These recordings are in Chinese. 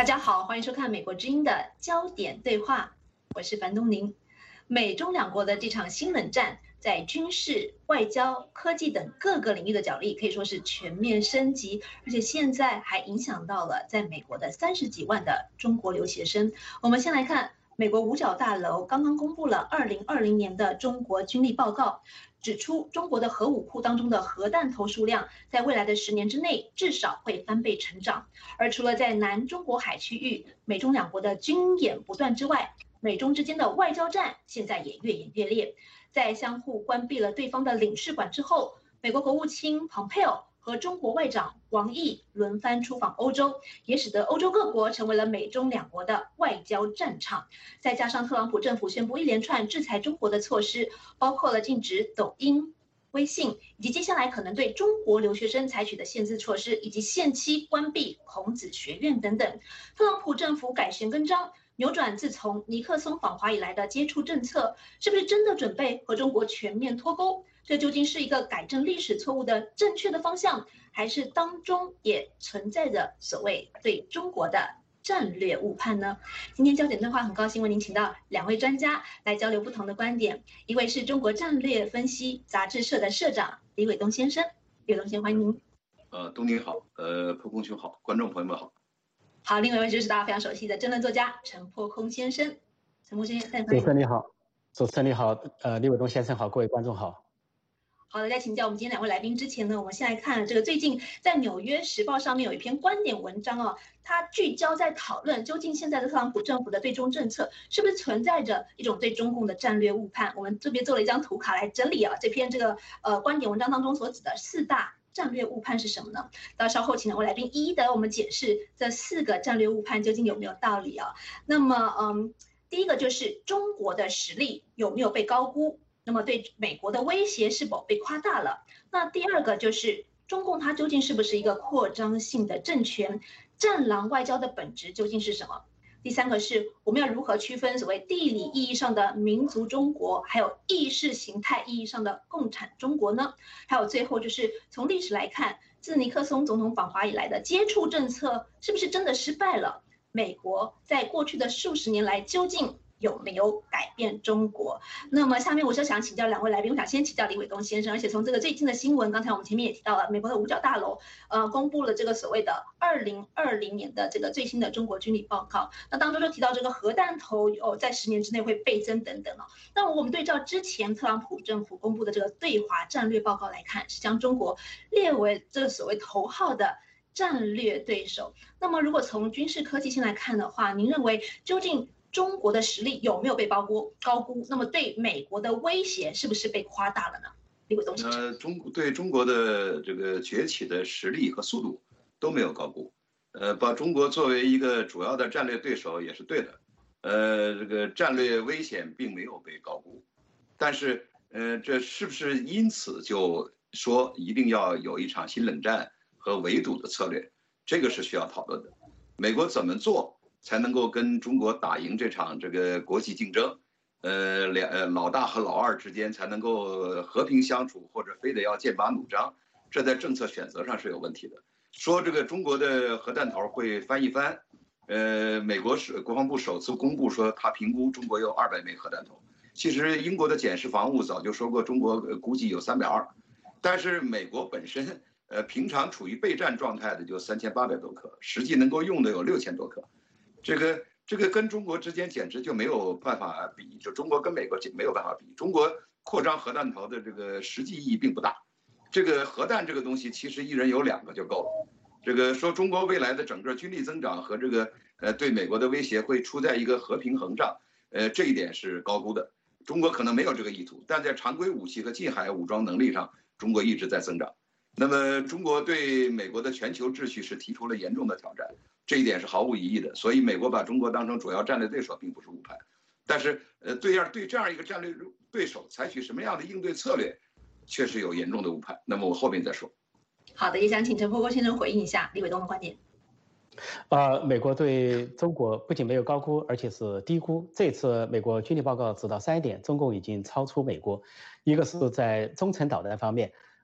大家好，欢迎收看美国之音的焦点对话，我是樊东宁。美中两国的这场新冷战，在军事、外交、科技等各个领域的角力可以说是全面升级，而且现在还影响到了在美国的30几万的中国留学生。我们先来看美国五角大楼刚刚公布了2020年的中国军力报告，指出中国的核武库当中的核弹头数量在未来的10年之内至少会翻倍成长。而除了在南中国海区域美中两国的军演不断之外，美中之间的外交战现在也越演越烈。在相互关闭了对方的领事馆之后，美国国务卿蓬佩奥和中国外长王毅轮番出访欧洲，也使得欧洲各国成为了美中两国的外交战场。再加上特朗普政府宣布一连串制裁中国的措施，包括了禁止抖音、微信，以及接下来可能对中国留学生采取的限制措施，以及限期关闭孔子学院等等。特朗普政府改弦更张，扭转自从尼克松访华以来的接触政策，是不是真的准备和中国全面脱钩？这究竟是一个改正历史错误的正确的方向，还是当中也存在着所谓对中国的战略误判呢？今天焦点对话很高兴为您请到2位专家来交流不同的观点，一位是中国战略分析杂志社的社长李伟东先生，李伟东先生欢迎您。 东宁好，破空兄好，观众朋友们好。 好，另外一位就是大家非常熟悉的争论作家陈破空先生，陈破先生， 主持人你好，主持人你好，李伟东先生好，各位观众好。 好的，在请教我们今天2位来宾之前呢，我们先来看这个最近在《纽约时报》上面有一篇观点文章哦，它聚焦在讨论究竟现在的特朗普政府的对中政策是不是存在着一种对中共的战略误判。我们这边做了一张图卡来整理啊，这篇观点文章当中所指的4大战略误判是什么呢？到稍后请2位来宾一一的我们解释这4个战略误判究竟有没有道理啊？那么第一个就是中国的实力有没有被高估？那么对美国的威胁是否被夸大了？那第二个就是中共它究竟是不是一个扩张性的政权？战狼外交的本质究竟是什么？第三个是我们要如何区分所谓地理意义上的民族中国，还有意识形态意义上的共产中国呢？还有最后就是从历史来看，自尼克松总统访华以来的接触政策是不是真的失败了？美国在过去的数十年来究竟有没有改变中国？那么下面我就想请教2位来宾，我想先请教李伟东先生，而且从这个最近的新闻，刚才我们前面也提到了，美国的五角大楼公布了这个所谓的2020年的这个最新的中国军力报告，那当中就提到这个核弹头在10年之内会倍增等等哦。那我们对照之前特朗普政府公布的这个对华战略报告来看，是将中国列为这个所谓头号的战略对手。那么如果从军事科技先来看的话，您认为究竟中国的实力有没有被高估？那么对美国的威胁是不是被夸大了呢？李伟东先生， 对中国的这个崛起的实力和速度都没有高估，把中国作为一个主要的战略对手也是对的，这个战略危险并没有被高估，但是这是不是因此就说一定要有一场新冷战和围堵的策略？这个是需要讨论的。美国怎么做才能够跟中国打赢这场这个国际竞争？老大和老二之间才能够和平相处，或者非得要剑拔弩张，这在政策选择上是有问题的。说这个中国的核弹头会翻一番，美国国防部首次公布说他评估中国有200枚核弹头，其实英国的检视防务早就说过中国估计有320，但是美国本身平常处于备战状态的就3800多颗，实际能够用的有6000多颗。这个跟中国之间简直就没有办法比，就中国跟美国没有办法比。中国扩张核弹头的这个实际意义并不大。这个核弹这个东西，其实一人有2个就够了。这个说中国未来的整个军力增长和这个对美国的威胁会处在一个和平衡上，这一点是高估的。中国可能没有这个意图，但在常规武器和近海武装能力上，中国一直在增长。那么中国对美国的全球秩序是提出了严重的挑战，这一点是毫无疑义的。所以美国把中国当成主要战略对手并不是误判，但是对这样一个战略对手采取什么样的应对策略，确实有严重的误判。那么我后面再说。 好的，也想请陈伯先生回应一下李伟东的观点。 美国对中国不仅没有高估，而且是低估。这次美国军力报告指到3点，中共已经超出美国。一个是在中程导弹方面，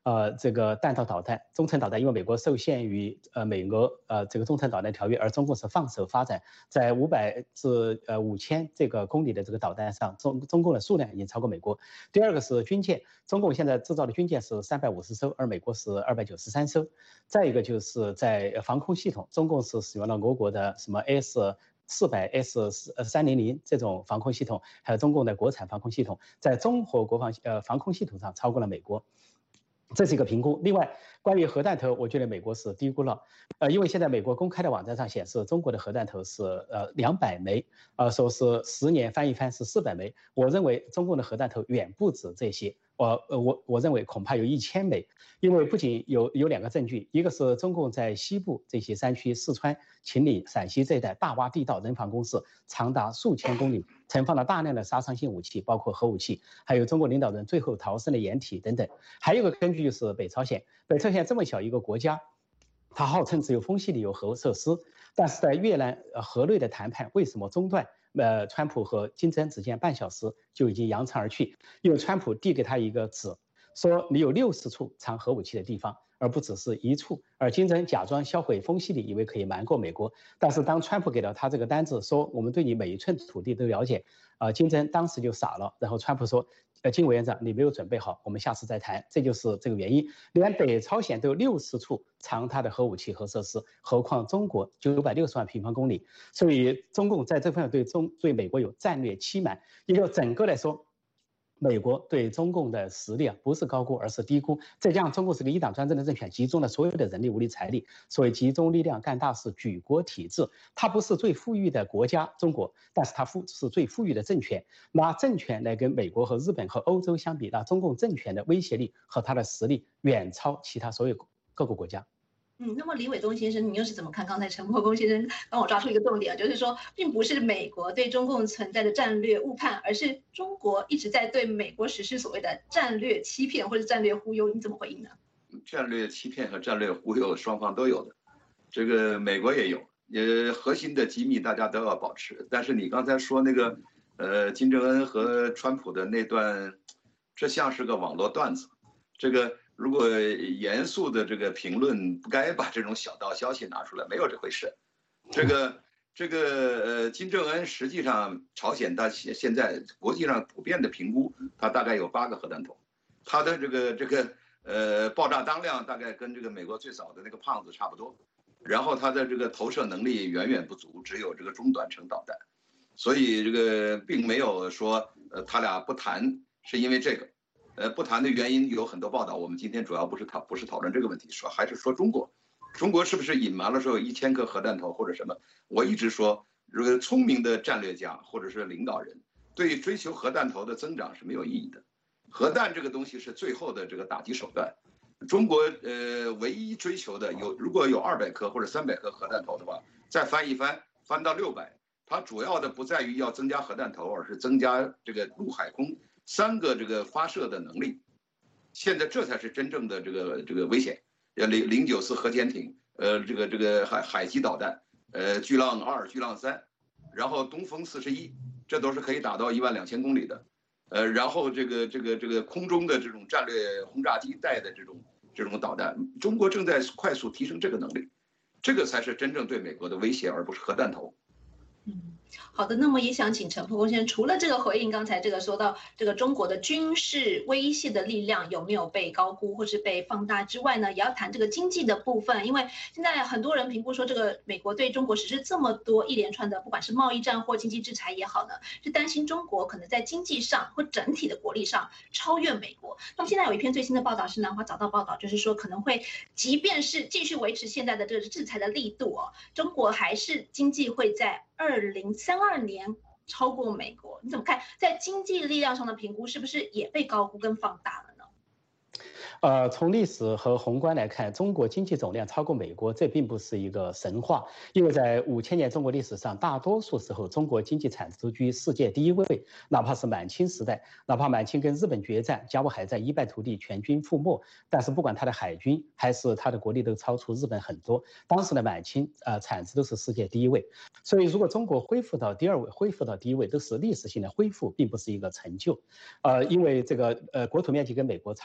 这个弹道导弹、中程导弹，因为美国受限于美俄这个中程导弹条约，而中共是放手发展，在500至5000这个公里的这个导弹上，中共的数量已经超过美国。第二个是军舰，中共现在制造的军舰是350艘，而美国是293艘。再一个就是在防空系统，中共是使用了俄国的什么 S400、S300这种防空系统，还有中共的国产防空系统，在综合防空系统上超过了美国。这是一个评估。另外，关于核弹头，我觉得美国是低估了，因为现在美国公开的网站上显示，中国的核弹头是200枚，说是10年翻一番是400枚。我认为中共的核弹头远不止这些，我认为恐怕有1000枚，因为不仅有2个证据，一个是中共在西部这些山区，四川、秦岭、陕西这一带大挖地道、人防工事，长达数千公里，存放了大量的杀伤性武器，包括核武器，还有中国领导人最后逃生的掩体等等。还有一个根据就是北朝鲜，北朝鲜这么小一个国家，它号称只有丰溪里有核设施，但是在越南河内的谈判为什么中断？川普和金正恩只见半小时就已经扬长而去，因为川普递给他一个纸，说你有60处藏核武器的地方，而不只是1处。而金正恩假装销毁丰溪里，以为可以瞒过美国。但是当川普给了他这个单子，说我们对你每一寸土地都了解，金正恩当时就傻了。然后川普说，金委员长，你没有准备好，我们下次再谈。这就是这个原因。连北朝鲜都有60处藏他的核武器和设施，何况中国960万平方公里。所以中共在这方面对美国有战略欺瞒，也就整个来说，美国对中共的实力不是高估，而是低估。再加上中共是个一党专政的政权，集中了所有的人力、物力、财力，所以集中力量干大事，举国体制。它不是最富裕的国家中国，但是它是最富裕的政权。拿政权来跟美国和日本和欧洲相比，那中共政权的威胁力和它的实力远超其他所有各个国家。 那么李伟东先生，你又是怎么看？刚才陈伯公先生帮我抓出一个重点，就是说，并不是美国对中共存在的战略误判，而是中国一直在对美国实施所谓的战略欺骗或者战略忽悠，你怎么回应呢？ 战略欺骗和战略忽悠双方都有的，这个美国也有，核心的机密大家都要保持。但是你刚才说那个，金正恩和川普的那段，这像是个网络段子，这个。如果严肃的这个评论，不该把这种小道消息拿出来，没有这回事。金正恩实际上，朝鲜他现在国际上普遍的评估，他大概有8个核弹头，他的爆炸当量大概跟这个美国最早的那个胖子差不多，然后他的这个投射能力远远不足，只有这个中短程导弹，所以这个并没有说他俩不谈是因为这个。不谈的原因有很多报道，我们今天主要不是讨论这个问题，还是说中国是不是隐瞒了说有1000颗核弹头或者什么？我一直说，这个聪明的战略家或者是领导人，对追求核弹头的增长是没有意义的。核弹这个东西是最后的这个打击手段。中国唯一追求的如果有200颗或者300颗核弹头的话，再翻一翻，翻到600，它主要的不在于要增加核弹头，而是增加这个陆海空3个这个发射的能力。现在这才是真正的这个危险。094核潜艇，这个海基导弹，巨浪2、巨浪3，然后东风41，这都是可以打到12000公里的。然后这个空中的这种战略轰炸机带的这种导弹，中国正在快速提升这个能力，这个才是真正对美国的威胁，而不是核弹头。 好的，那么也想请陈伯公先生，除了这个回应刚才这个说到这个中国的军事威胁的力量有没有被高估或是被放大之外呢，也要谈这个经济的部分，因为现在很多人评估说，这个美国对中国实施这么多一连串的，不管是贸易战或经济制裁也好呢，是担心中国可能在经济上或整体的国力上超越美国。那么现在有一篇最新的报道是南华早报报道，就是说可能会，即便是继续维持现在的这个制裁的力度中国还是经济会在2032年超过美国，你怎么看？在经济力量上的评估是不是也被高估跟放大了呢？ 从历史和宏观来看，中国经济总量超过美国，这并不是一个神话。因为在5000年中国历史上，大多数时候中国经济产值居世界第1位，哪怕是满清时代，哪怕满清跟日本决战，甲午海战一败涂地，全军覆没，但是不管他的海军还是他的国力都超出日本很多。当时的满清产值都是世界第1位，所以如果中国恢复到第2位，恢复到第1位，都是历史性的恢复，并不是一个成就。因为这个国土面积跟美国差不多，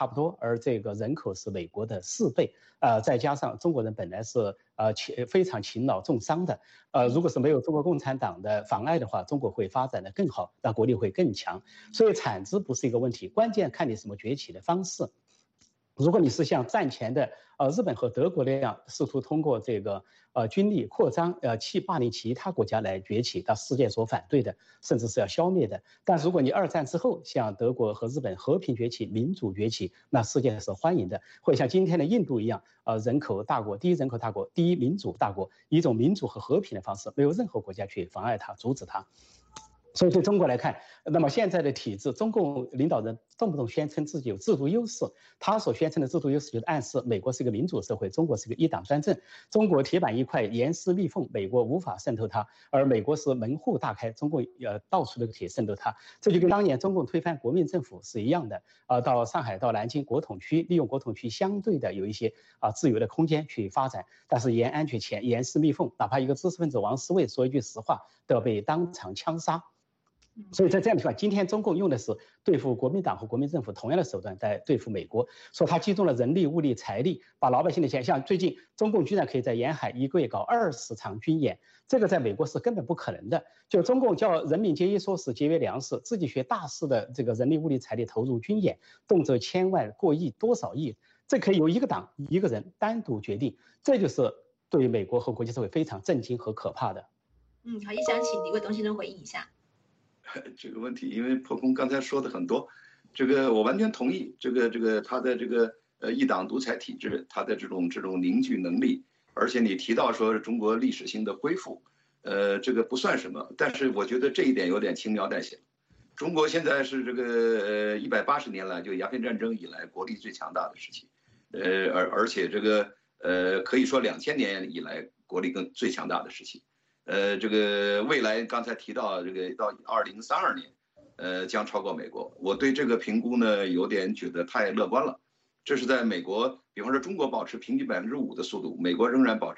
而这个人口是美国的4倍，再加上中国人本来是非常勤劳重商的，如果是没有中国共产党的妨碍的话，中国会发展得更好，那国力会更强。所以产值不是一个问题，关键看你什么崛起的方式。如果你是像战前的日本和德国那样，试图通过这个军力扩张霸凌其他国家来崛起，那世界所反对的，甚至是要消灭的。但如果你2战之后像德国和日本和平崛起、民主崛起，那世界是欢迎的，会像今天的印度一样，人口大国、第一人口大国、第一民主大国，以一种民主和和平的方式，没有任何国家去妨碍它、阻止它。所以对中国来看，那么现在的体制，中共领导人动不动宣称自己有制度优势，他所宣称的制度优势就是暗示美国是一个民主社会，中国是个一党专政，中国铁板一块、严丝密缝，美国无法渗透它，而美国是门户大开，中共到处都可以渗透它。这就跟当年中共推翻国民政府是一样的，到上海、到南京国统区，利用国统区相对的有一些自由的空间去发展，但是沿安全线、严丝密缝，哪怕一个知识分子王思卫说一句实话，都要被当场枪杀。所以在这样的情况，今天中共用的是对付国民党和国民政府同样的手段在对付美国，说他集中了人力、物力、财力，把老百姓的钱，像最近中共居然可以在沿海一个月搞20场军演，这个在美国是根本不可能的。就中共叫人民节衣缩食、节约粮食，自己学大肆的这个人力、物力、财力投入军演，动辄1000万、过亿、多少亿，这可以由一个党一个人单独决定，这就是对于美国和国际社会非常震惊和可怕的。 好，也想请李卫东先生回应一下。 这个问题，因为破空刚才说的很多，这个我完全同意。这个他的这个一党独裁体制，他的这种凝聚能力，而且你提到说中国历史性的恢复，这个不算什么，但是我觉得这一点有点轻描淡写。中国现在是这个180年来就鸦片战争以来国力最强大的时期，而且这个可以说2000年以来国力最强大的时期。这个未来刚才提到这个到2032年，将超过美国。我对这个评估呢有点觉得太乐观了。这是在美国，比方说中国保持平均5%的速度，美国仍然保持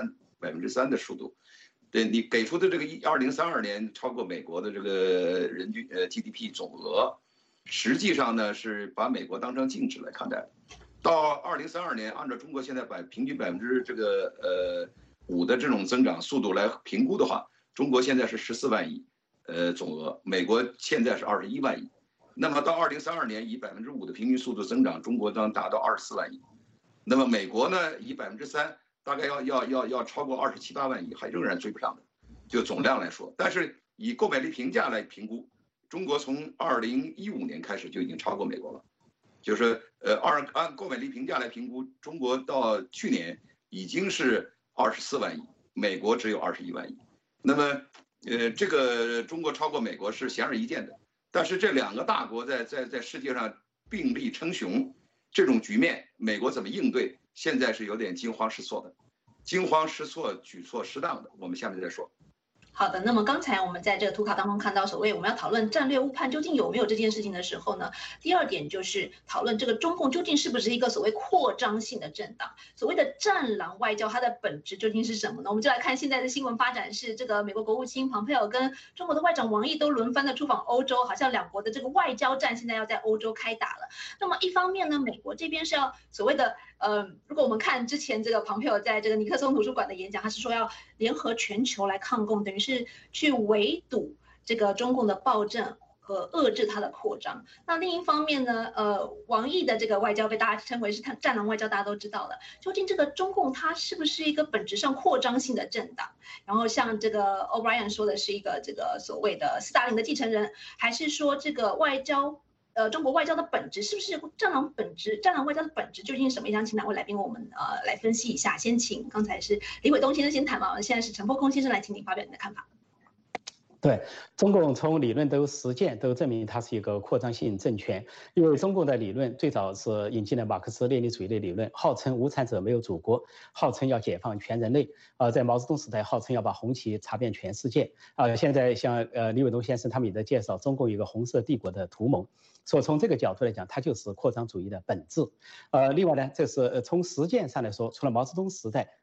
3%的速度。对你给出的这个2032年超过美国的这个人均GDP 总额，实际上呢是把美国当成净值来看待。到2032年，按照中国现在平均5%的这种增长速度来评估的话，中国现在是14万亿，总额，美国现在是21万亿，那么到2032年以5%的平均速度增长，中国将达到24万亿，那么美国呢以3%，大概要超过27、8万亿，还仍然追不上的，就总量来说。但是以购买力评价来评估，中国从2015年开始就已经超过美国了，就是按购买力评价来评估，中国到去年已经是24万亿，美国只有21万亿。那么，这个中国超过美国是显而易见的。但是这2个大国在世界上并力称雄，这种局面，美国怎么应对？现在是有点惊慌失措的，惊慌失措、举措失当的。我们下面再说。 好的，那么刚才我们在这个图卡当中看到，所谓我们要讨论战略误判究竟有没有这件事情的时候呢，第2点就是讨论这个中共究竟是不是一个所谓扩张性的政党，所谓的战狼外交，它的本质究竟是什么呢？我们就来看现在的新闻发展是，这个美国国务卿蓬佩奥跟中国的外长王毅都轮番的出访欧洲，好像2国的这个外交战现在要在欧洲开打了。那么一方面呢，美国这边是要所谓的如果我们看之前这个蓬佩奥在这个尼克松图书馆的演讲，他是说要联合全球来抗共，等于是去围堵这个中共的暴政和遏制它的扩张。那另一方面呢，王毅的这个外交被大家称为是战狼外交，大家都知道了。究竟这个中共它是不是一个本质上扩张性的政党？然后像这个 O'Brien 说的是一个这个所谓的斯大林的继承人，还是说这个外交？中国外交的本质是不是战狼外交的本质究竟是什么？想请2位来宾我们来分析一下。先请刚才是李伟东先生先谈嘛，现在是陈破空先生来，请您发表你的看法。 对，中共从理论都实践都证明它是一个扩张性政权，因为中共的理论最早是引进了马克思列宁主义的理论，号称无产者没有祖国，号称要解放全人类，在毛泽东时代号称要把红旗插遍全世界，现在像李伟东先生他们也在介绍中共一个红色帝国的图谋。所以从这个角度来讲，它就是扩张主义的本质。另外呢，这是从实践上来说，除了毛泽东时代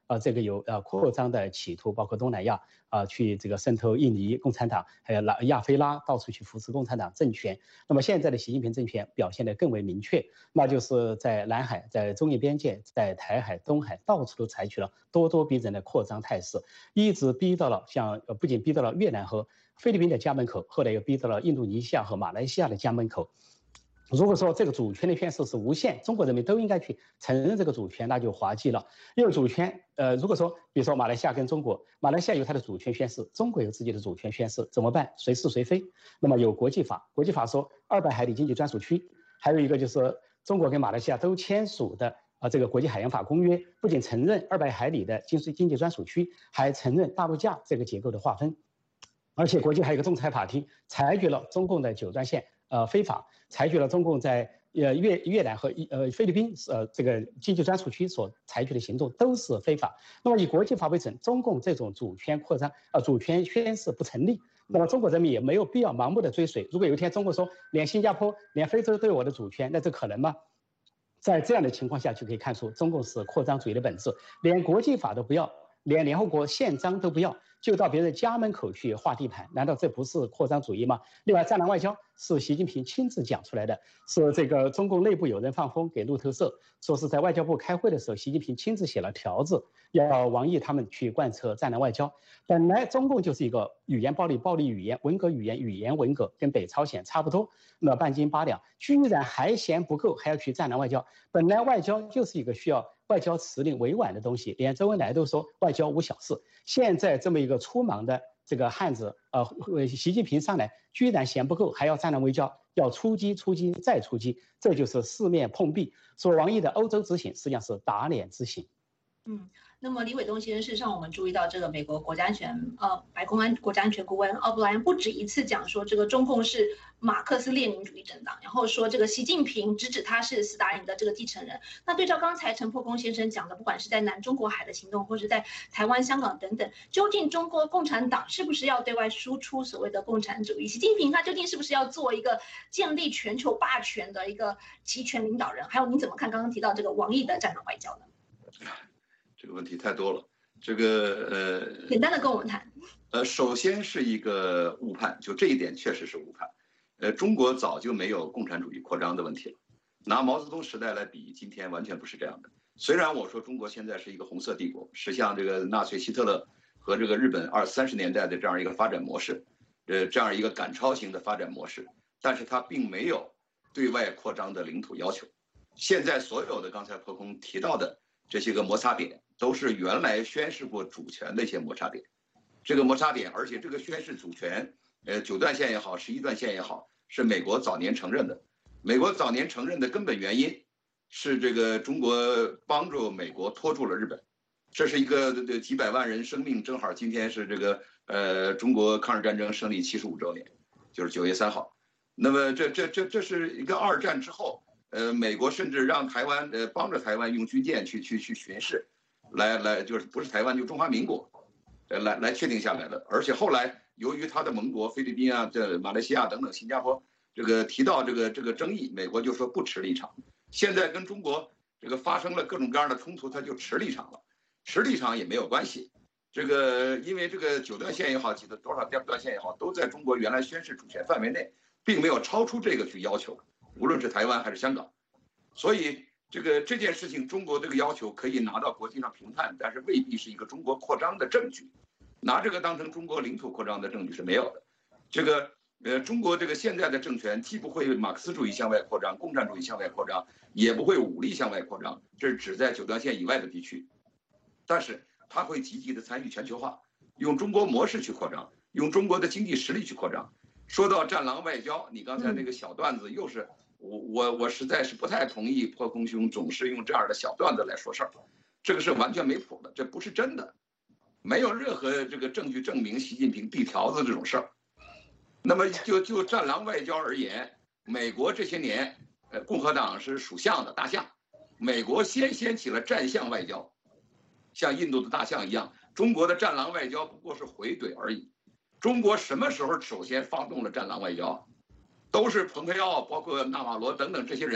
这个有扩张的企图，包括东南亚去这个渗透印尼共产党，还有亚非拉到处去扶持共产党政权。那么现在的习近平政权表现得更为明确，那就是在南海、在中印边界、在台海、东海到处都采取了咄咄逼人的扩张态势，一直逼到了不仅逼到了越南和菲律宾的家门口，后来又逼到了印度尼西亚和马来西亚的家门口。如果说这个主权的宣示是无限，中国人民都应该去承认这个主权，那就滑稽了。因为主权，如果说比如说马来西亚跟中国，马来西亚有它的主权宣示，中国有自己的主权宣示，怎么办？谁是谁非？那么有国际法，国际法说200海里经济专属区，还有一个就是中国跟马来西亚都签署的这个国际海洋法公约，不仅承认200海里的经济专属区，还承认大陆架这个结构的划分。而且国际还有一个仲裁法庭裁决了中共的九段线非法，裁决了中共在越南和菲律宾这个经济专属区所采取的行动都是非法。那么以国际法为准，中共这种主权扩张主权宣示不成立。那么中国人民也没有必要盲目的追随。如果有一天中国说连新加坡、连非洲都有我的主权，那这可能吗？在这样的情况下，就可以看出中共是扩张主义的本质，连国际法都不要，连联合国宪章都不要，就到别人家门口去划地盘，难道这不是扩张主义吗？另外，战狼外交是习近平亲自讲出来的，是这个中共内部有人放风给路透社，说是在外交部开会的时候，习近平亲自写了条子，要王毅他们去贯彻战狼外交。本来中共就是一个语言暴力、暴力语言、文革语言、语言文革，跟北朝鲜差不多，那半斤八两，居然还嫌不够，还要去战狼外交。本来外交就是一个需要外交辞令委婉的东西，连周恩来都说外交无小事。现在这么一个粗莽的这个汉子，习近平上来居然嫌不够，还要战狼外交，要出击、出击再出击，这就是四面碰壁。说王毅的欧洲之行实际上是打脸之行。 那么李伟东先生，事实上我们注意到这个美国国家安全白宫国家安全顾问奥布莱恩不止一次讲说，这个中共是马克思列宁主义政党，然后说这个习近平直指他是斯大林的这个继承人。那对照刚才陈破公先生讲的，不管是在南中国海的行动，或是在台湾、香港等等，究竟中国共产党是不是要对外输出所谓的共产主义？习近平他究竟是不是要做一个建立全球霸权的一个集权领导人？还有您怎么看刚刚提到这个王毅的战狼外交呢？ 这个问题太多了，这个简单的跟我们谈。 首先是一个误判，就这一点确实是误判。中国早就没有共产主义扩张的问题了，拿毛泽东时代来比，今天完全不是这样的。虽然我说中国现在是一个红色帝国，是像这个纳粹希特勒和这个日本20-30年代的这样一个发展模式，这样一个赶超型的发展模式，但是它并没有对外扩张的领土要求。现在所有的刚才破空提到的这些个摩擦点，都是原来宣示过主权的一些摩擦点。这个摩擦点，而且这个宣示主权，9段线也好，11段线也好，是美国早年承认的。美国早年承认的根本原因是这个中国帮助美国拖住了日本，这是一个几百万人生命，正好今天是这个中国抗日战争胜利75周年，就是9月3号。那么这是一个2战之后，美国甚至让台湾帮着台湾用军舰去巡视，来就是不是台湾就中华民国，来确定下来的。而且后来由于他的盟国菲律宾啊、这马来西亚等等、新加坡这个提到这个争议，美国就说不持立场。现在跟中国这个发生了各种各样的冲突，他就持立场了。持立场也没有关系，这个因为这个9段线也好，几的多少段线也好，都在中国原来宣示主权范围内，并没有超出这个去要求，无论是台湾还是香港。所以这件事情，中国这个要求可以拿到国际上评判，但是未必是一个中国扩张的证据。拿这个当成中国领土扩张的证据是没有的。这个中国这个现在的政权既不会马克思主义向外扩张，共产主义向外扩张，也不会武力向外扩张，这是指在9段线以外的地区。但是它会积极的参与全球化，用中国模式去扩张，用中国的经济实力去扩张。说到战狼外交，你刚才那个小段子又是我实在是不太同意破空兄总是用这样的小段子来说事儿，这个是完全没谱的，这不是真的，没有任何这个证据证明习近平递条子这种事儿。那么就战狼外交而言，美国这些年，共和党是属象的大象，美国先掀起了战象外交，像印度的大象一样，中国的战狼外交不过是回怼而已。中国什么时候首先发动了战狼外交？都是蓬佩奥，包括纳瓦罗等等这些人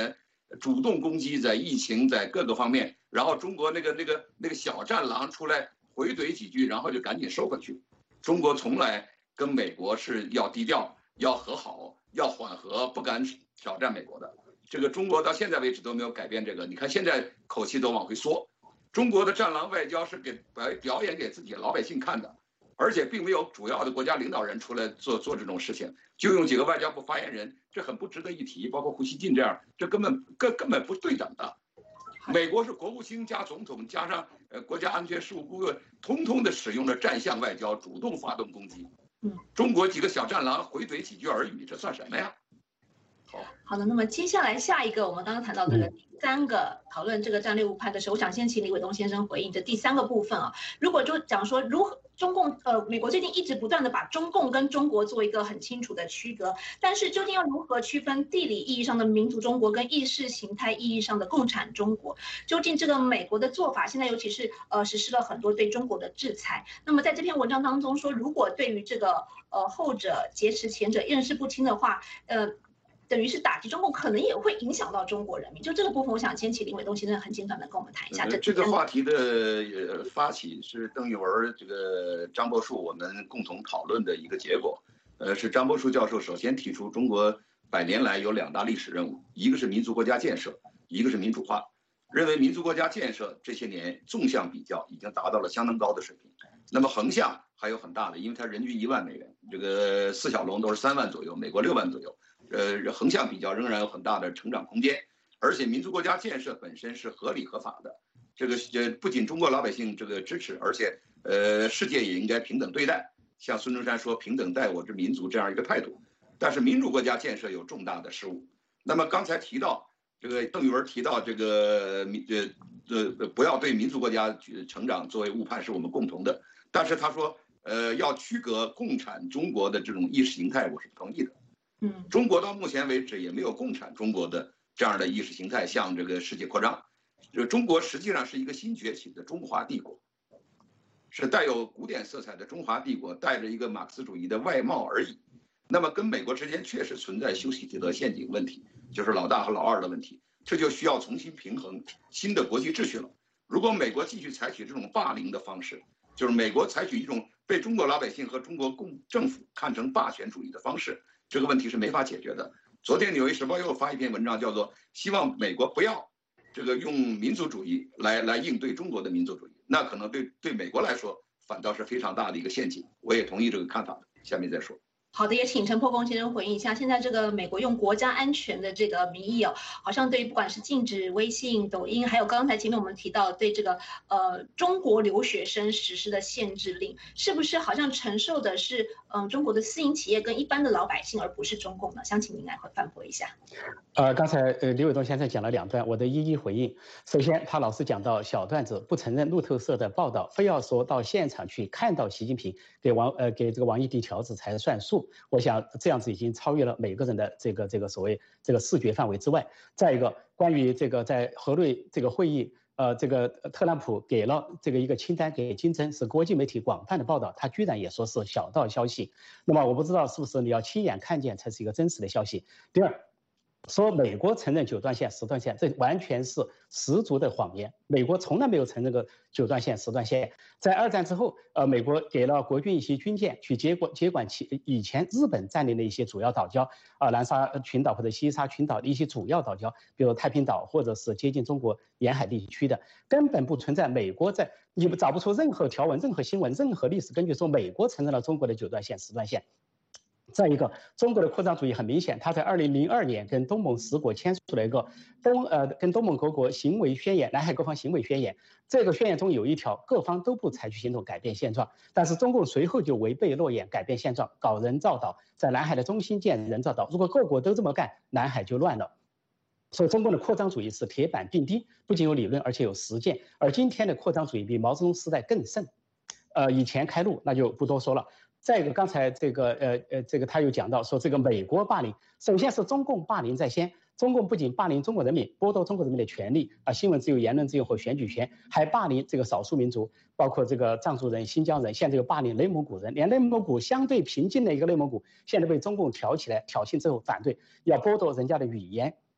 主动攻击，在疫情在各个方面，然后中国那个小战狼出来回怼几句，然后就赶紧收回去。中国从来跟美国是要低调、要和好、要缓和，不敢挑战美国的。这个中国到现在为止都没有改变这个，你看现在口气都往回缩。中国的战狼外交是表演给自己老百姓看的，而且并没有主要的国家领导人出来做这种事情，就用几个外交部发言人，这很不值得一提。包括胡锡进这样，这根本不对等的。美国是国务卿加总统加上国家安全事务顾问，通通的使用了战象外交，主动发动攻击。中国几个小战狼回怼几句耳语，这算什么呀？ 好的，那么接下来下一个，我们刚刚谈到这个第三个讨论这个战略误判的时候，我想先请李伟东先生回应这第三个部分啊。如果就讲说如何中共美国最近一直不断的把中共跟中国做一个很清楚的区隔，但是究竟要如何区分地理意义上的民族中国跟意识形态意义上的共产中国？究竟这个美国的做法，现在尤其是实施了很多对中国的制裁。那么在这篇文章当中说，如果对于这个后者劫持前者认识不清的话，等于是打击中共，可能也会影响到中国人民。就这个部分，我想先请林伟东先生很简短的跟我们谈一下。 这个话题的发起是邓玉文、这个张伯树我们共同讨论的一个结果。是张伯树教授首先提出，中国100年来有2大历史任务，一个是民族国家建设，一个是民主化。认为民族国家建设这些年纵向比较已经达到了相当高的水平，那么横向还有很大的，因为它人均1万美元，这个4小龙都是3万左右，美国6万左右。横向比较仍然有很大的成长空间，而且民族国家建设本身是合理合法的。这个不仅中国老百姓这个支持，而且世界也应该平等对待，像孙中山说平等待我之民族这样一个态度。但是民主国家建设有重大的失误。那么刚才提到这个邓玉文提到这个不要对民族国家成长作为误判是我们共同的，但是他说要区隔共产中国的这种意识形态，我是不同意的。中国到目前为止也没有共产中国的这样的意识形态向这个世界扩张。中国实际上是一个新崛起的中华帝国，是带有古典色彩的中华帝国，带着一个马克思主义的外貌而已。那么跟美国之间确实存在修昔底德陷阱问题，就是老大和老二的问题，这就需要重新平衡新的国际秩序了。如果美国继续采取这种霸凌的方式，就是美国采取一种被中国老百姓和中国政府看成霸权主义的方式，这个问题是没法解决的。昨天《纽约时报》又发一篇文章，叫做希望美国不要这个用民族主义来应对中国的民族主义，那可能对美国来说反倒是非常大的一个陷阱。我也同意这个看法的，下面再说。 好的，也请陈破公先生回应一下。现在这个美国用国家安全的这个名义好像对不管是禁止微信、抖音，还有刚才前面我们提到对这个中国留学生实施的限制令，是不是好像承受的是中国的私营企业跟一般的老百姓，而不是中共呢？想请您来反驳一下。 刚才李伟东先生讲了2段，我的一一回应。首先，他老是讲到小段子，不承认路透社的报道，非要说到现场去看到习近平给这个王毅递条子才算数。我想这样子已经超越了每个人的这个所谓这个视觉范围之外。再一个，关于这个在河内这个会议，这个特朗普给了这个一个清单给金正，是国际媒体广泛的报道，他居然也说是小道消息。那么我不知道是不是你要亲眼看见才是一个真实的消息。第二，说美国承认9段线、10段线，这完全是十足的谎言。美国从来没有承认过9段线、10段线。在2战之后，美国给了国军一些军舰去接管以前日本占领的一些主要岛礁，南沙群岛或者西沙群岛的一些主要岛礁，比如太平岛或者是接近中国沿海地区的，根本不存在美国你们找不出任何条文、任何新闻、任何历史根据说美国承认了中国的9段线、10段线。再一个，中国的扩张主义很明显，他在2002年跟东盟10国签署了一个跟东盟各国行为宣言，南海各方行为宣言。这个宣言中有一条，各方都不采取行动改变现状，但是中共随后就违背诺言，改变现状，搞人造岛，在南海的中心建人造岛。如果各国都这么干，南海就乱了。所以中共的扩张主义是铁板钉钉，不仅有理论，而且有实践。而今天的扩张主义比毛泽东时代更甚。以前开路那就不多说了。再一个，刚才这个他又讲到说这个美国霸凌，首先是中共霸凌在先，中共不仅霸凌中国人民，剥夺中国人民的权利新闻自由、言论自由和选举权，还霸凌这个少数民族，包括这个藏族人、新疆人，现在又霸凌内蒙古人，连内蒙古相对平静的一个内蒙古，现在被中共挑起来挑衅之后反对，要剥夺人家的语言。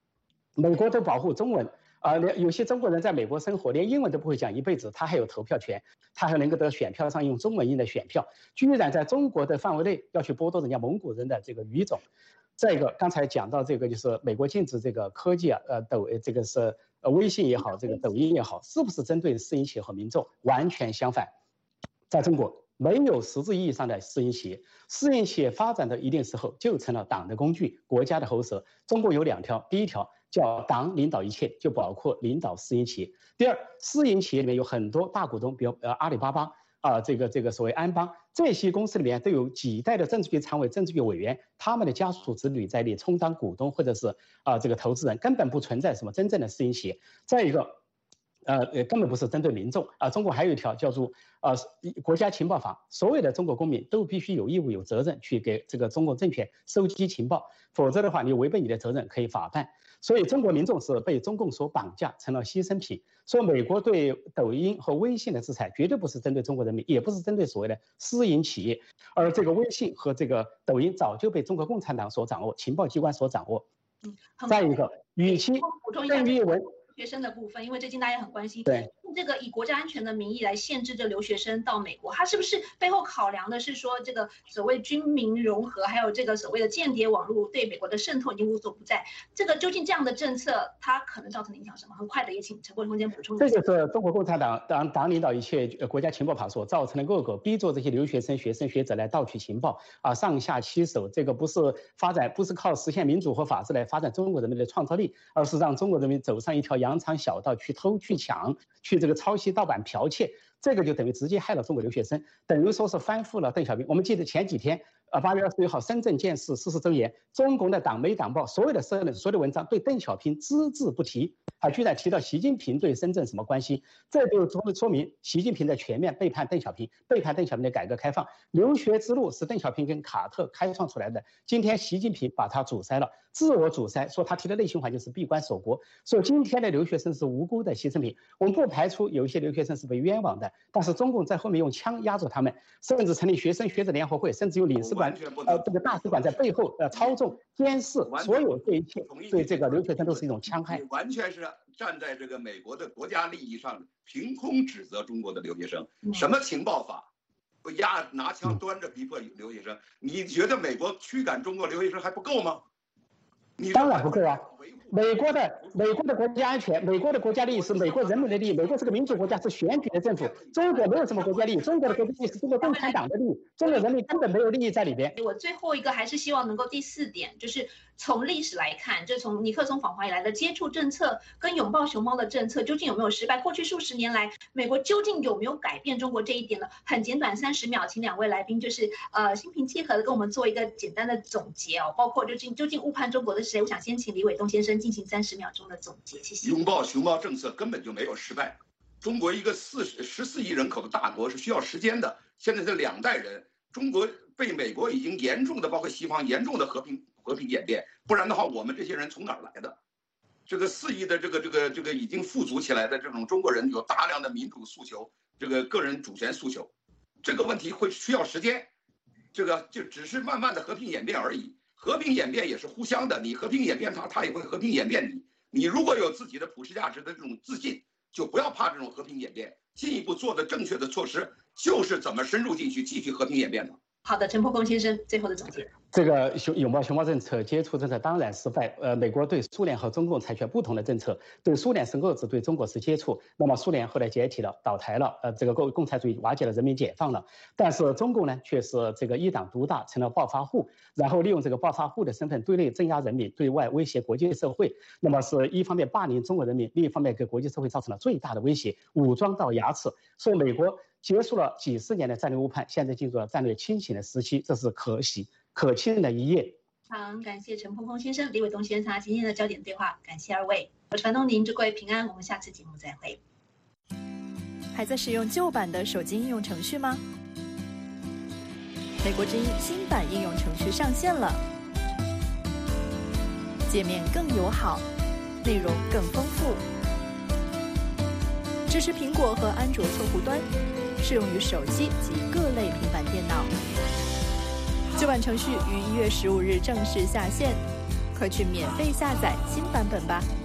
美国都保护中文。有些中国人在美国生活，连英文都不会讲一辈子，他还有投票权，他还能够得选票上用中文印的选票，居然在中国的范围内要去剥夺人家蒙古人的这个语种。再一个，刚才讲到这个就是美国禁止这个科技这个是微信也好，这个抖音也好，是不是针对私营企业和民众？完全相反，在中国没有实质意义上的私营企业，私营企业发展到一定时候就成了党的工具，国家的喉舌。中国有2条，第一条叫党领导一切，就包括领导私营企业。第二，私营企业里面有很多大股东，比如阿里巴巴这个所谓安邦，这些公司里面都有几代的政治局常委、政治局委员，他们的家属子女在内充当股东或者是这个投资人，根本不存在什么真正的私营企业。再一个，根本不是针对民众中国还有一条叫做国家情报法，所有的中国公民都必须有义务、有责任去给这个中共政权收集情报，否则的话，你违背你的责任可以法办。所以中国民众是被中共所绑架，成了牺牲品。说美国对抖音和微信的制裁，绝对不是针对中国人民，也不是针对所谓的私营企业，而这个微信和这个抖音早就被中国共产党所掌握，情报机关所掌握。再一个，与其邓玉文学生的部分，因为最近大家也很关心， 对这个以国家安全的名义来限制这留学生到美国，他是不是背后考量的是说这个所谓军民融合，还有这个所谓的间谍网络对美国的渗透已经无所不在？这个究竟这样的政策，它可能造成的影响什么？很快的也请陈国空先补充一下。 这就是中国共产党领导一切国家情报法所造成的恶果，逼着这些留学生、学生、学者来盗取情报上下其手。这个不是靠实现民主和法治来发展中国人民的创造力，而是让中国人民走上一条羊肠小道，去偷、去抢、去这个抄袭、盗版、剽窃。这个就等于直接害了中国留学生，等于说是翻覆了邓小平。我们记得前几天8月21号深圳建市40周年，中共的党媒党报所有的社论、所有的文章对邓小平只字不提，还居然提到习近平对深圳什么关系？这就说明习近平在全面背叛邓小平，背叛邓小平的改革开放。留学之路是邓小平跟卡特开创出来的，今天习近平把它阻塞了，自我阻塞，说他提的内循环就是闭关锁国，说今天的留学生是无辜的牺牲品。我们不排除有一些留学生是被冤枉的，但是中共在后面用枪压着他们，甚至成立学生学者联合会，甚至有领事馆这个大使馆在背后操纵监视，所有这一切对这个留学生都是一种戕害。 完全是站在这个美国的国家利益上，凭空指责中国的留学生。什么情报法？拿枪端着逼迫留学生，你觉得美国驱赶中国留学生还不够吗？ 当然不够啊！美国的国家安全，美国的国家利益是美国人民的利益。美国是个民主国家，是选举的政府。中国没有什么国家利益，中国的国家利益是中国共产党的利益，中国人民根本没有利益在里边。 我最后一个还是希望能够第4点，就是从历史来看，就从尼克松访华以来的接触政策跟拥抱熊猫的政策究竟有没有失败？过去数十年来，美国究竟有没有改变中国这一点呢？很简短，30秒，请2位来宾就是心平气和的跟我们做一个简单的总结包括究竟误判中国的是谁？我想先请李伟东先生进行30秒钟的总结，谢谢。 拥抱熊猫政策根本就没有失败。中国一个14亿人口的大国是需要时间的，现在是2代人，中国被美国已经严重的，包括西方严重的和平演变，不然的话，我们这些人从哪儿来的？这个4亿的这个已经富足起来的这种中国人，有大量的民主诉求，这个个人主权诉求，这个问题会需要时间，这个就只是慢慢的和平演变而已。和平演变也是互相的，你和平演变它也会和平演变你。你如果有自己的普世价值的这种自信，就不要怕这种和平演变。进一步做的正确的措施，就是怎么深入进去，继续和平演变的。 好的，陈伯公先生最后的总结。 这个拥抱熊猫政策、接触政策当然失败。美国对苏联和中共采取不同的政策，对苏联是遏制，对中国是接触。那么苏联后来解体了，倒台了，这个共产主义瓦解了，人民解放了。但是中共呢，却是这个一党独大，成了暴发户，然后利用这个暴发户的身份，对内镇压人民，对外威胁国际社会。那么是一方面霸凌中国人民，另一方面给国际社会造成了最大的威胁，武装到牙齿。所以美国结束了几十年的战略误判，现在进入了战略清醒的时期，这是可庆的一页。 好，感谢陈鹏鹏先生、李伟东先生今天的焦点对话，感谢2位。我是樊东宁，祝各位平安，我们下次节目再会。 还在使用旧版的手机应用程序吗？美国之音新版应用程序上线了，界面更友好，内容更丰富，支持苹果和安卓客户端，适用于手机及各类平板电脑。旧版程序于1月15日正式下线，快去免费下载新版本吧。